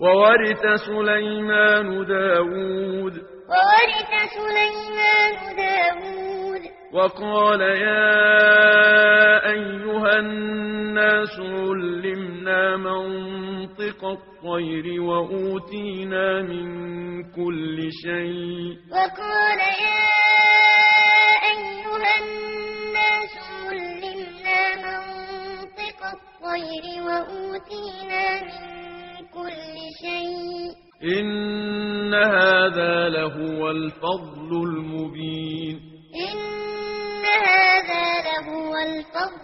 وورث سليمان داود وقال يا أيها الناس علمنا منطق الطير وأوتينا من كل شيء وقال يا أيها الناس علمنا منطق الطير وأوتينا من كل شيء إن هذا لهو الفضل المبين إن هذا لهو الفضل